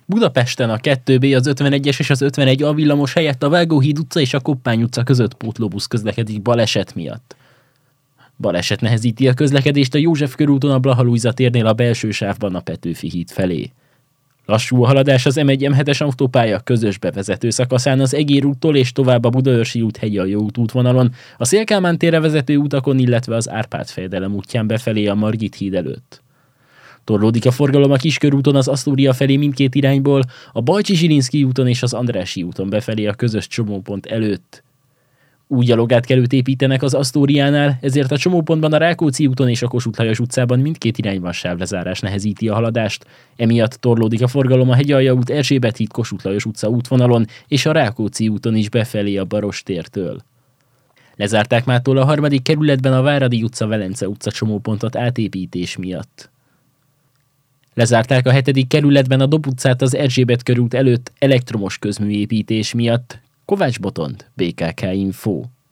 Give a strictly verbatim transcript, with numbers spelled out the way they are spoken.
Budapesten a kettő bé, az ötvenegyes és az ötvenegy A villamos helyett a Vágóhíd utca és a Koppány utca között pótlóbusz közlekedik baleset miatt. Baleset nehezíti a közlekedést a József körúton a Blaha-Lujza térnél a belső sávban a Petőfi híd felé. Lassú a haladás az em egy em hetes autópálya közös bevezető szakaszán az Egér úttól és tovább a Budaörsi út Hegyi-Aljó út útvonalon, a Széll-Kálmán térre vezető utakon, illetve az Árpád-fejedelem útján befelé a Margit híd előtt. Torlódik a forgalom a Kiskörúton az Asztória felé mindkét irányból, a Bajcsi-Zsilinszky úton és az Andrássy úton befelé a közös csomópont előtt. Új gyalogátkelőt építenek az Asztóriánál, ezért a csomópontban a Rákóczi úton és a Kossuth Lajos utcában mindkét irányban sávlezárás nehezíti a haladást. Emiatt torlódik a forgalom a Hegyi-Alja út, Erzsébet híd, Kossuth Lajos utca útvonalon és a Rákóczi úton is befelé a Barostértől. Lezárták mától a harmadik kerületben a Váradi utca, Velence utca csomópontot átépítés miatt. Lezárták a hetedik kerületben a Dob utcát az Erzsébet körút előtt elektromos közműépítés miatt. Kovács Botond, bé ká ká Info.